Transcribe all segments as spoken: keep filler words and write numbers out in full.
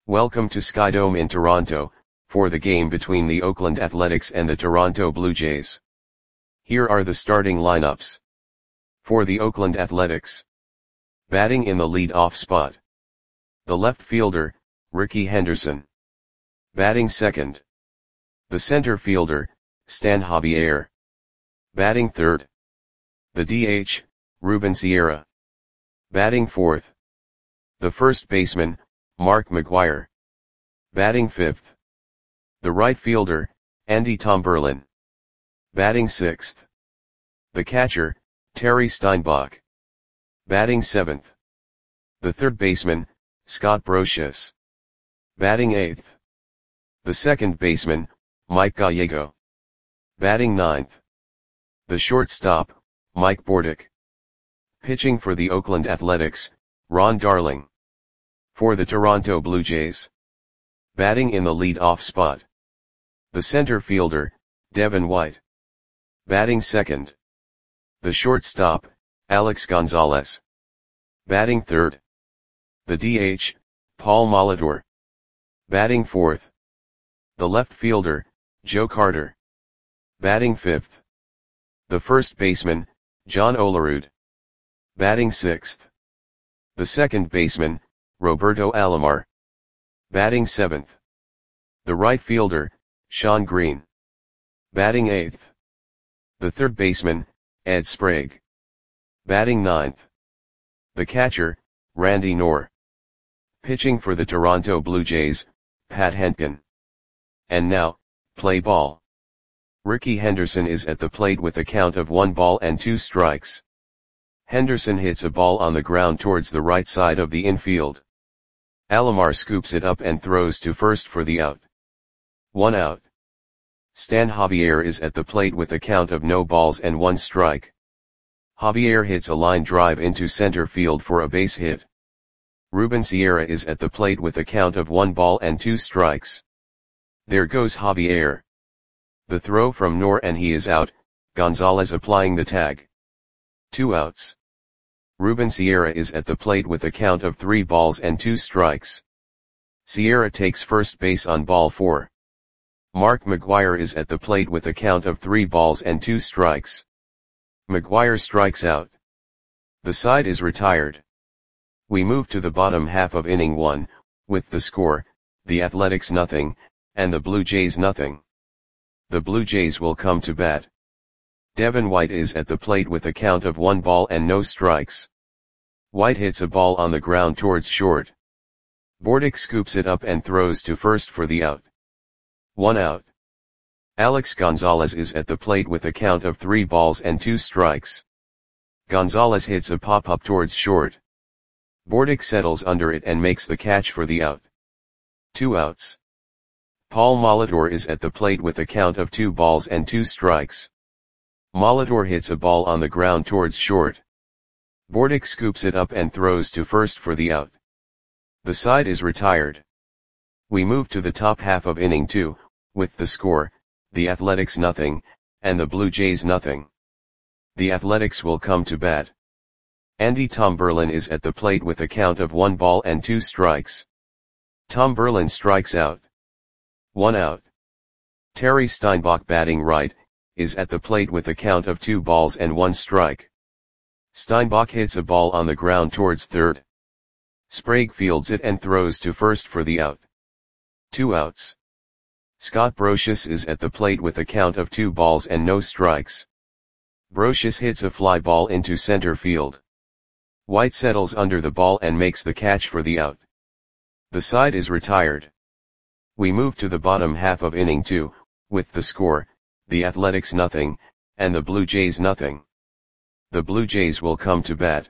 Welcome to Skydome in Toronto, for the game between the Oakland Athletics and the Toronto Blue Jays. Here are the starting lineups. For the Oakland Athletics. Batting in the lead-off spot. The left fielder, Rickey Henderson. Batting second. The center fielder, Stan Javier. Batting third. The D H, Ruben Sierra. Batting fourth. The first baseman, Mark McGwire. Batting fifth. The right fielder, Andy Tomberlin. Batting sixth. The catcher, Terry Steinbach. Batting seventh. The third baseman, Scott Brosius. Batting eighth. The second baseman, Mike Gallego. Batting ninth. The shortstop, Mike Bordick. Pitching for the Oakland Athletics, Ron Darling. For the Toronto Blue Jays. Batting in the lead-off spot. The center fielder, Devin White. Batting second. The shortstop, Alex Gonzalez. Batting third. The D H, Paul Molitor. Batting fourth. The left fielder, Joe Carter. Batting fifth. The first baseman, John Olerud. Batting sixth. The second baseman, Roberto Alomar. Batting seventh. The right fielder, Sean Green. Batting eighth. The third baseman, Ed Sprague. Batting ninth. The catcher, Randy Knorr. Pitching for the Toronto Blue Jays, Pat Hentgen. And now, play ball. Rickey Henderson is at the plate with a count of one ball and two strikes. Henderson hits a ball on the ground towards the right side of the infield. Alomar scoops it up and throws to first for the out. One out. Stan Javier is at the plate with a count of no balls and one strike. Javier hits a line drive into center field for a base hit. Ruben Sierra is at the plate with a count of one ball and two strikes. There goes Javier. The throw from Knorr and he is out, Gonzalez applying the tag. Two outs. Ruben Sierra is at the plate with a count of three balls and two strikes. Sierra takes first base on ball four. Mark McGwire is at the plate with a count of three balls and two strikes. McGwire strikes out. The side is retired. We move to the bottom half of inning one, with the score, the Athletics nothing, and the Blue Jays nothing. The Blue Jays will come to bat. Devin White is at the plate with a count of one ball and no strikes. White hits a ball on the ground towards short. Bordick scoops it up and throws to first for the out. One out. Alex Gonzalez is at the plate with a count of three balls and two strikes. Gonzalez hits a pop-up towards short. Bordick settles under it and makes the catch for the out. Two outs. Paul Molitor is at the plate with a count of two balls and two strikes. Molitor hits a ball on the ground towards short. Bordick scoops it up and throws to first for the out. The side is retired. We move to the top half of inning two, with the score, the Athletics nothing, and the Blue Jays nothing. The Athletics will come to bat. Andy Tomberlin is at the plate with a count of one ball and two strikes. Tomberlin strikes out. One out. Terry Steinbach batting right, is at the plate with a count of two balls and one strike. Steinbach hits a ball on the ground towards third. Sprague fields it and throws to first for the out. Two outs. Scott Brosius is at the plate with a count of two balls and no strikes. Brosius hits a fly ball into center field. White settles under the ball and makes the catch for the out. The side is retired. We move to the bottom half of inning two, with the score, the Athletics nothing, and the Blue Jays nothing. The Blue Jays will come to bat.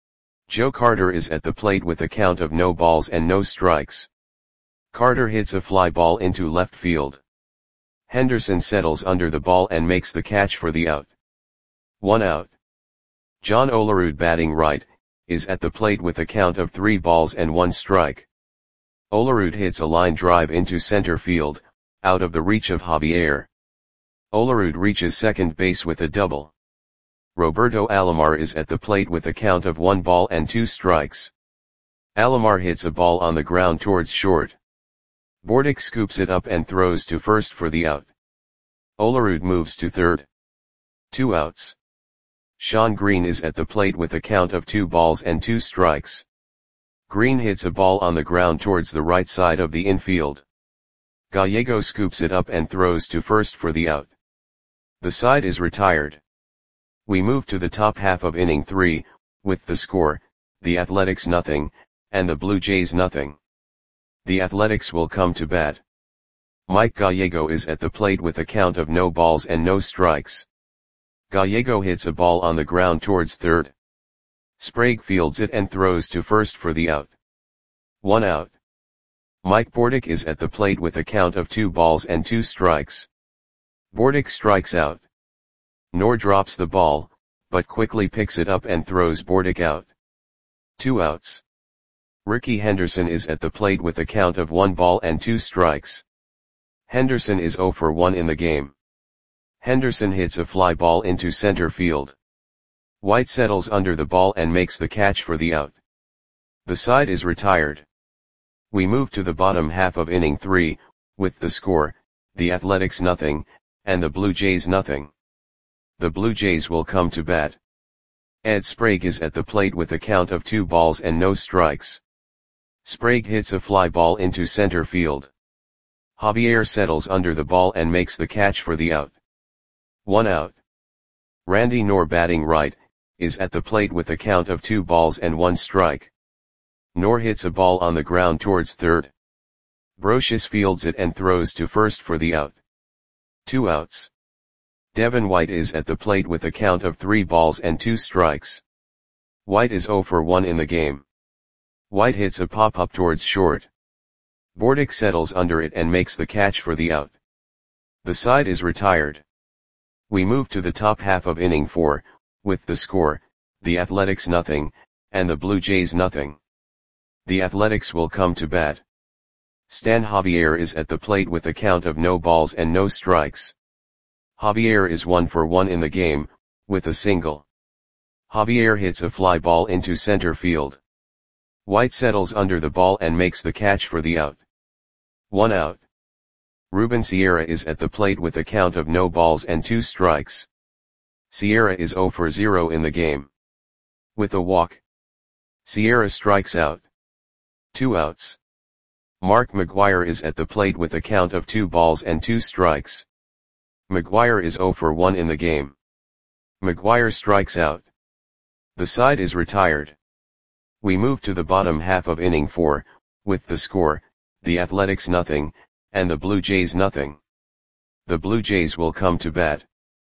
Joe Carter is at the plate with a count of no balls and no strikes. Carter hits a fly ball into left field. Henderson settles under the ball and makes the catch for the out. One out. John Olerud batting right, is at the plate with a count of three balls and one strike. Olerud hits a line drive into center field, out of the reach of Javier. Olerud reaches second base with a double. Roberto Alomar is at the plate with a count of one ball and two strikes. Alomar hits a ball on the ground towards short. Bordick scoops it up and throws to first for the out. Olerud moves to third. Two outs. Sean Green is at the plate with a count of two balls and two strikes. Green hits a ball on the ground towards the right side of the infield. Gallego scoops it up and throws to first for the out. The side is retired. We move to the top half of inning three, with the score, the Athletics nothing, and the Blue Jays nothing. The Athletics will come to bat. Mike Gallego is at the plate with a count of no balls and no strikes. Gallego hits a ball on the ground towards third. Sprague fields it and throws to first for the out. One out. Mike Bordick is at the plate with a count of two balls and two strikes. Bordick strikes out. Knorr drops the ball, but quickly picks it up and throws Bordick out. Two outs. Ricky Henderson is at the plate with a count of one ball and two strikes. Henderson is zero for one in the game. Henderson hits a fly ball into center field. White settles under the ball and makes the catch for the out. The side is retired. We move to the bottom half of inning three, with the score, the Athletics nothing, and the Blue Jays nothing. The Blue Jays will come to bat. Ed Sprague is at the plate with a count of two balls and no strikes. Sprague hits a fly ball into center field. Javier settles under the ball and makes the catch for the out. One out. Randy Knorr, batting right, is at the plate with a count of two balls and one strike. Knorr hits a ball on the ground towards third. Brocious fields it and throws to first for the out. Two outs. Devin White is at the plate with a count of three balls and two strikes. White is zero for one in the game. White hits a pop-up towards short. Bordick settles under it and makes the catch for the out. The side is retired. We move to the top half of inning four, with the score, the Athletics nothing, and the Blue Jays nothing. The Athletics will come to bat. Stan Javier is at the plate with a count of no balls and no strikes. Javier is one for one in the game, with a single. Javier hits a fly ball into center field. White settles under the ball and makes the catch for the out. One out. Ruben Sierra is at the plate with a count of no balls and two strikes. Sierra is zero for zero in the game. With a walk. Sierra strikes out. Two outs. Mark McGwire is at the plate with a count of two balls and two strikes. McGwire is zero for one in the game. McGwire strikes out. The side is retired. We move to the bottom half of inning four, with the score, the Athletics nothing, and the Blue Jays nothing. The Blue Jays will come to bat.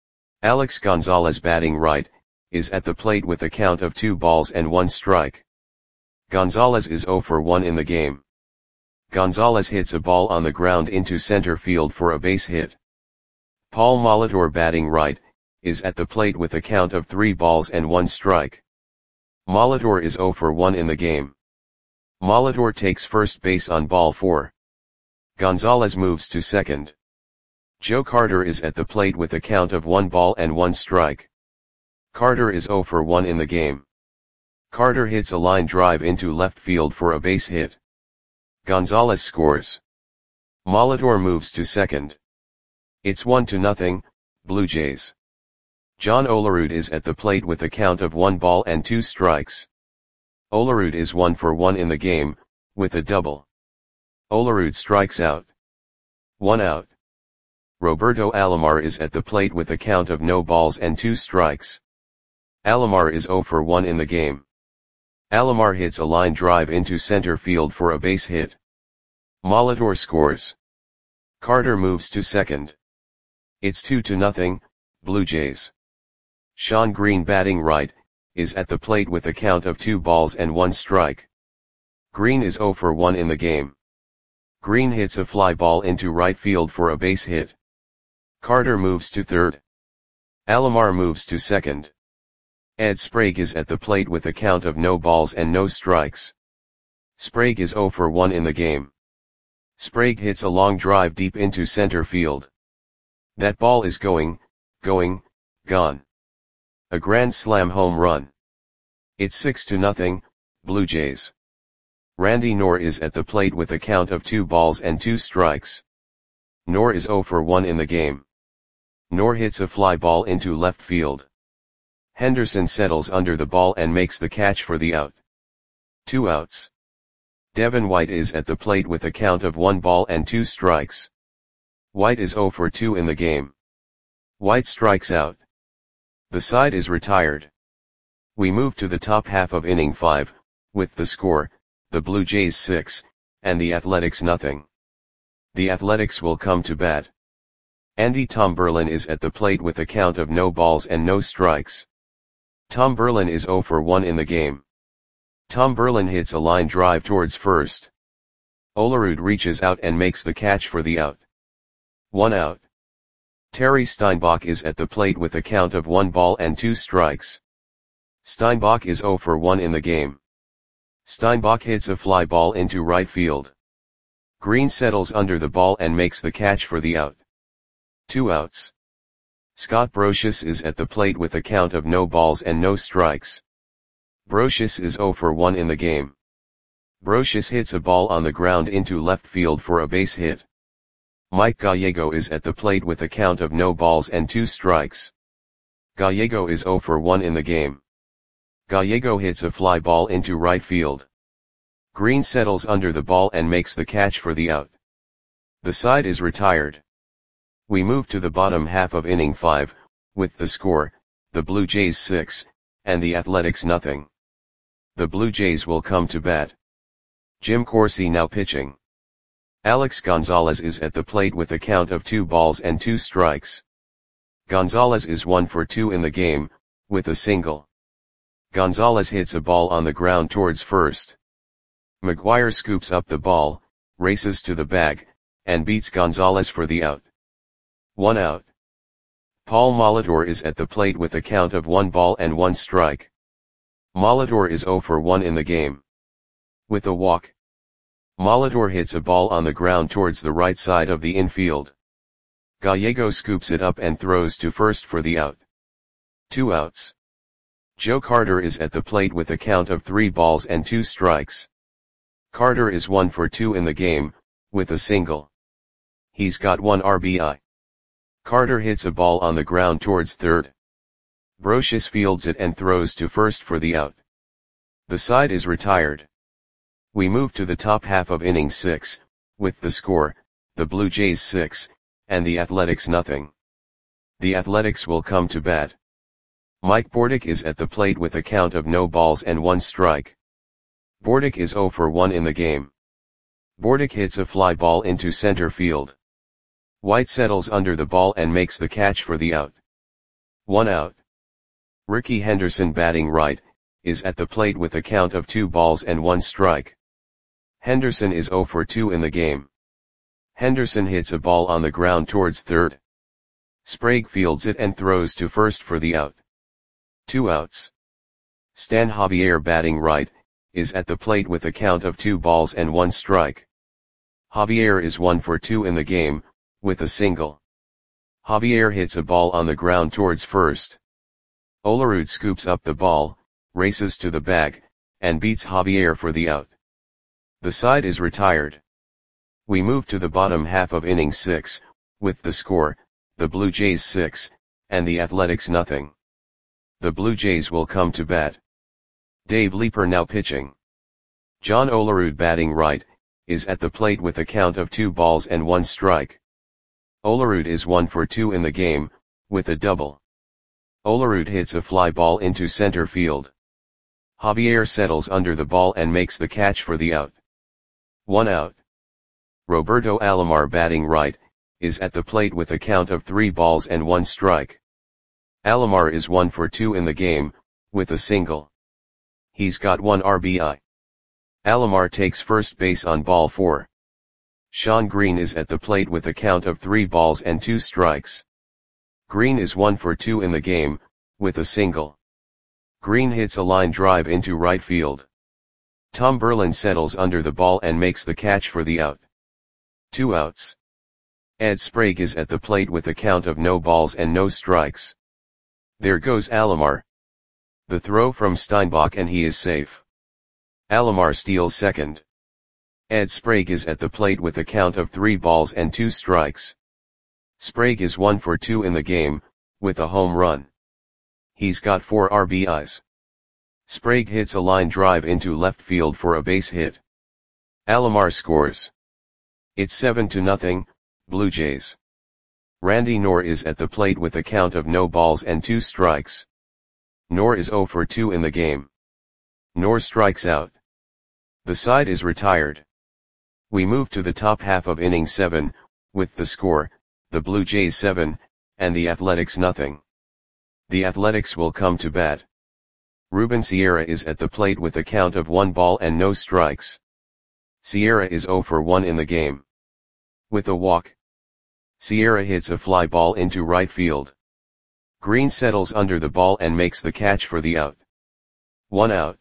Alex Gonzalez, batting right, is at the plate with a count of two balls and one strike. Gonzalez is zero for one in the game. Gonzalez hits a ball on the ground into center field for a base hit. Paul Molitor, batting right, is at the plate with a count of three balls and one strike. Molitor is zero for one in the game. Molitor takes first base on ball four. Gonzalez moves to second. Joe Carter is at the plate with a count of one ball and one strike. Carter is zero for one in the game. Carter hits a line drive into left field for a base hit. Gonzalez scores. Molitor moves to second. It's one to nothing, Blue Jays. John Olerud is at the plate with a count of one ball and two strikes. Olerud is one for one in the game, with a double. Olerud strikes out. One out. Roberto Alomar is at the plate with a count of no balls and two strikes. Alomar is zero for one in the game. Alomar hits a line drive into center field for a base hit. Molitor scores. Carter moves to second. It's two to nothing, Blue Jays. Sean Green, batting right, is at the plate with a count of two balls and one strike. Green is zero for one in the game. Green hits a fly ball into right field for a base hit. Carter moves to third. Alomar moves to second. Ed Sprague is at the plate with a count of no balls and no strikes. Sprague is zero for one in the game. Sprague hits a long drive deep into center field. That ball is going, going, gone. A grand slam home run. It's six to nothing, Blue Jays. Randy Knorr is at the plate with a count of two balls and two strikes. Knorr is zero for one in the game. Knorr hits a fly ball into left field. Henderson settles under the ball and makes the catch for the out. Two outs. Devin White is at the plate with a count of one ball and two strikes. White is zero for two in the game. White strikes out. The side is retired. We move to the top half of inning five, with the score, the Blue Jays six, and the Athletics nothing. The Athletics will come to bat. Andy Tom Berlin is at the plate with a count of no balls and no strikes. Tom Berlin is zero for one in the game. Tom Berlin hits a line drive towards first. Olerud reaches out and makes the catch for the out. One out. Terry Steinbach is at the plate with a count of one ball and two strikes. Steinbach is zero for one in the game. Steinbach hits a fly ball into right field. Green settles under the ball and makes the catch for the out. Two outs. Scott Brosius is at the plate with a count of no balls and no strikes. Brosius is zero for one in the game. Brosius hits a ball on the ground into left field for a base hit. Mike Gallego is at the plate with a count of no balls and two strikes. Gallego is zero for one in the game. Gallego hits a fly ball into right field. Green settles under the ball and makes the catch for the out. The side is retired. We move to the bottom half of inning five, with the score, the Blue Jays six, and the Athletics nothing. The Blue Jays will come to bat. Jim Corsi now pitching. Alex Gonzalez is at the plate with a count of two balls and two strikes. Gonzalez is one for two in the game, with a single. Gonzalez hits a ball on the ground towards first. McGuire scoops up the ball, races to the bag, and beats Gonzalez for the out. One out. Paul Molitor is at the plate with a count of one ball and one strike. Molitor is zero for one in the game. With a walk. Molitor hits a ball on the ground towards the right side of the infield. Gallego scoops it up and throws to first for the out. Two outs. Joe Carter is at the plate with a count of three balls and two strikes. Carter is one for two in the game, with a single. He's got one R B I. Carter hits a ball on the ground towards third. Brosius fields it and throws to first for the out. The side is retired. We move to the top half of inning six, with the score, the Blue Jays six, and the Athletics nothing. The Athletics will come to bat. Mike Bordick is at the plate with a count of no balls and one strike. Bordick is zero for one in the game. Bordick hits a fly ball into center field. White settles under the ball and makes the catch for the out. One out. Ricky Henderson batting right, is at the plate with a count of two balls and one strike. Henderson is zero for two in the game. Henderson hits a ball on the ground towards third. Sprague fields it and throws to first for the out. Two outs. Stan Javier batting right, is at the plate with a count of two balls and one strike. Javier is one for two in the game, with a single. Javier hits a ball on the ground towards first. Olerud scoops up the ball, races to the bag, and beats Javier for the out. The side is retired. We move to the bottom half of inning six, with the score, the Blue Jays six, and the Athletics nothing. The Blue Jays will come to bat. Dave Leeper now pitching. John Olerud batting right, is at the plate with a count of two balls and one strike. Olerud is one for two in the game, with a double. Olerud hits a fly ball into center field. Javier settles under the ball and makes the catch for the out. One out. Roberto Alomar batting right, is at the plate with a count of three balls and one strike. Alomar is one for two in the game, with a single. He's got one R B I. Alomar takes first base on ball four. Sean Green is at the plate with a count of three balls and two strikes. Green is one for two in the game, with a single. Green hits a line drive into right field. Tom Berlin settles under the ball and makes the catch for the out. Two outs. Ed Sprague is at the plate with a count of no balls and no strikes. There goes Alomar. The throw from Steinbach and he is safe. Alomar steals second. Ed Sprague is at the plate with a count of three balls and two strikes. Sprague is one for two in the game, with a home run. He's got four R B Is. Sprague hits a line drive into left field for a base hit. Alomar scores. It's seven to nothing, Blue Jays. Randy Knorr is at the plate with a count of no balls and two strikes. Knorr is zero for two in the game. Knorr strikes out. The side is retired. We move to the top half of inning seven, with the score, the Blue Jays seven, and the Athletics nothing. The Athletics will come to bat. Ruben Sierra is at the plate with a count of one ball and no strikes. Sierra is zero for one in the game. With a walk, Sierra hits a fly ball into right field. Green settles under the ball and makes the catch for the out. One out.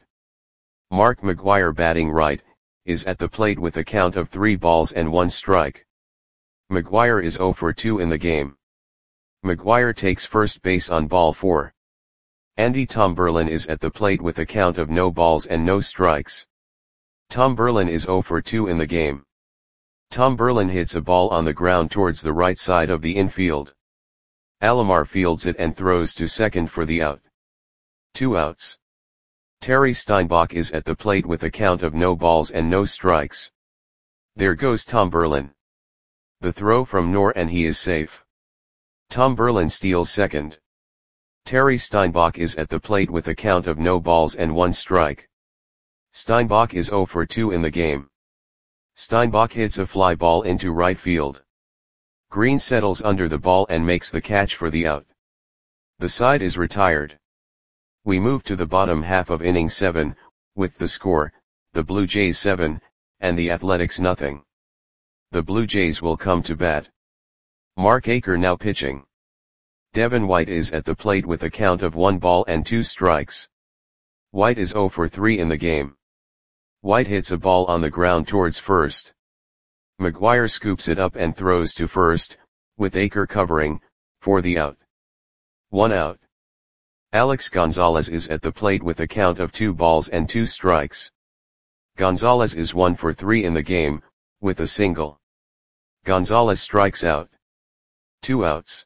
Mark McGwire, batting right, is at the plate with a count of three balls and one strike. McGwire is zero for two in the game. McGwire takes first base on ball four. Andy Tom Berlin is at the plate with a count of no balls and no strikes. Tom Berlin is zero for two in the game. Tom Berlin hits a ball on the ground towards the right side of the infield. Alomar fields it and throws to second for the out. Two outs. Terry Steinbach is at the plate with a count of no balls and no strikes. There goes Tom Berlin. The throw from Knorr and he is safe. Tom Berlin steals second. Terry Steinbach is at the plate with a count of no balls and one strike. Steinbach is zero for two in the game. Steinbach hits a fly ball into right field. Green settles under the ball and makes the catch for the out. The side is retired. We move to the bottom half of inning seven, with the score, the Blue Jays seven, and the Athletics nothing. The Blue Jays will come to bat. Mark Aker now pitching. Devin White is at the plate with a count of one ball and two strikes. White is zero for three in the game. White hits a ball on the ground towards first. McGwire scoops it up and throws to first, with Aker covering, for the out. One out. Alex Gonzalez is at the plate with a count of two balls and two strikes. Gonzalez is one for three in the game, with a single. Gonzalez strikes out. Two outs.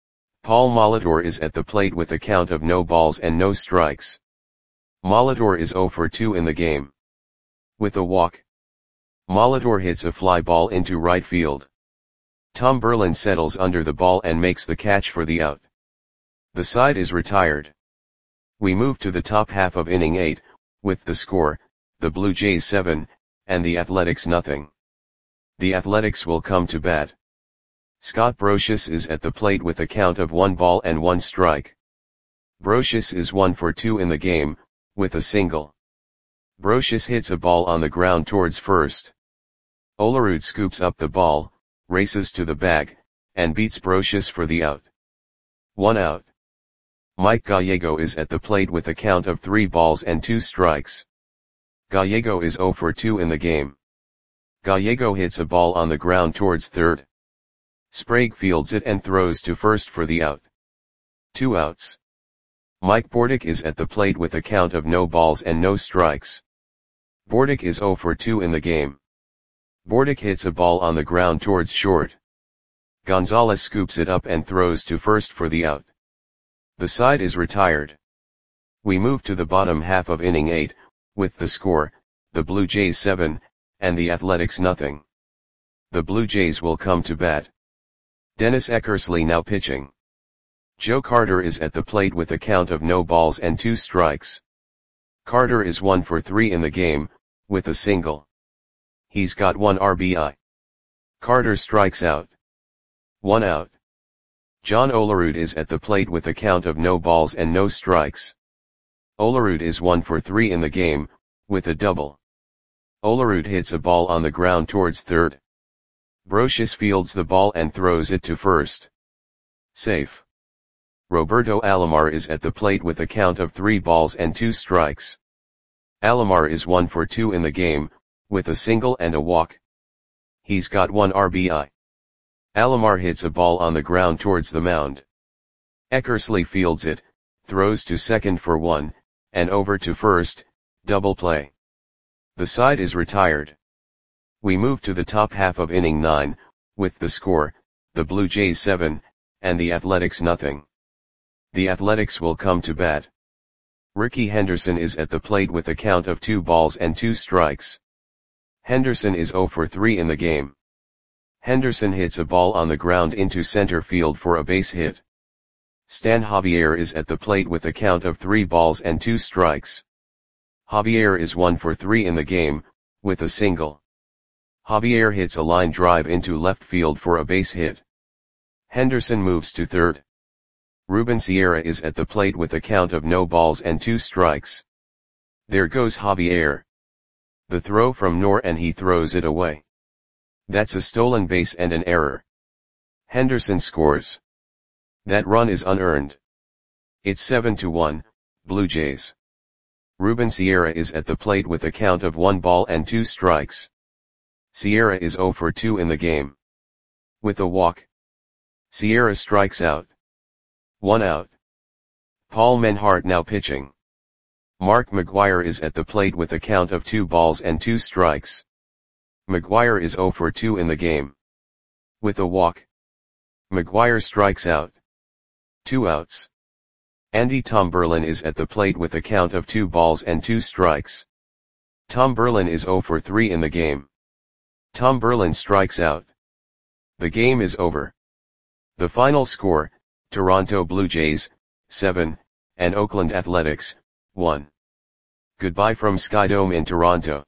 Paul Molitor is at the plate with a count of no balls and no strikes. Molitor is zero for two in the game. With a walk, Molitor hits a fly ball into right field. Tom Berlin settles under the ball and makes the catch for the out. The side is retired. We move to the top half of inning eight, with the score, the Blue Jays seven, and the Athletics nothing. The Athletics will come to bat. Scott Brosius is at the plate with a count of one ball and one strike. Brosius is one for two in the game, with a single. Brosius hits a ball on the ground towards first. Olerud scoops up the ball, races to the bag, and beats Brosius for the out. One out. Mike Gallego is at the plate with a count of three balls and two strikes. Gallego is zero for two in the game. Gallego hits a ball on the ground towards third. Sprague fields it and throws to first for the out. Two outs. Mike Bordick is at the plate with a count of no balls and no strikes. Bordick is zero for two in the game. Bordick hits a ball on the ground towards short. Gonzalez scoops it up and throws to first for the out. The side is retired. We move to the bottom half of inning eight, with the score, the Blue Jays seven, and the Athletics nothing. The Blue Jays will come to bat. Dennis Eckersley now pitching. Joe Carter is at the plate with a count of no balls and two strikes. Carter is one for three in the game, with a single. He's got one R B I. Carter strikes out. One out. John Olerud is at the plate with a count of no balls and no strikes. Olerud is one for three in the game, with a double. Olerud hits a ball on the ground towards third. Brosius fields the ball and throws it to first. Safe. Roberto Alomar is at the plate with a count of three balls and two strikes. Alomar is one for two in the game, with a single and a walk. He's got one R B I. Alomar hits a ball on the ground towards the mound. Eckersley fields it, throws to second for one, and over to first, double play. The side is retired. We move to the top half of inning nine, with the score, the Blue Jays seven, and the Athletics nothing. The Athletics will come to bat. Rickey Henderson is at the plate with a count of two balls and two strikes. Henderson is zero for three in the game. Henderson hits a ball on the ground into center field for a base hit. Stan Javier is at the plate with a count of three balls and two strikes. Javier is one for three in the game, with a single. Javier hits a line drive into left field for a base hit. Henderson moves to third. Ruben Sierra is at the plate with a count of no balls and two strikes. There goes Javier. The throw from Noor and he throws it away. That's a stolen base and an error. Henderson scores. That run is unearned. It's seven to one, Blue Jays. Ruben Sierra is at the plate with a count of one ball and two strikes. Sierra is zero for two in the game. With a walk. Sierra strikes out. One out. Paul Menhart now pitching. Mark McGwire is at the plate with a count of two balls and two strikes. McGwire is zero for two in the game. With a walk. McGwire strikes out. Two outs. Andy Tom Berlin is at the plate with a count of two balls and two strikes. Tom Berlin is zero for three in the game. Tom Berlin strikes out. The game is over. The final score, Toronto Blue Jays, seven, and Oakland Athletics, one. Goodbye from Skydome in Toronto.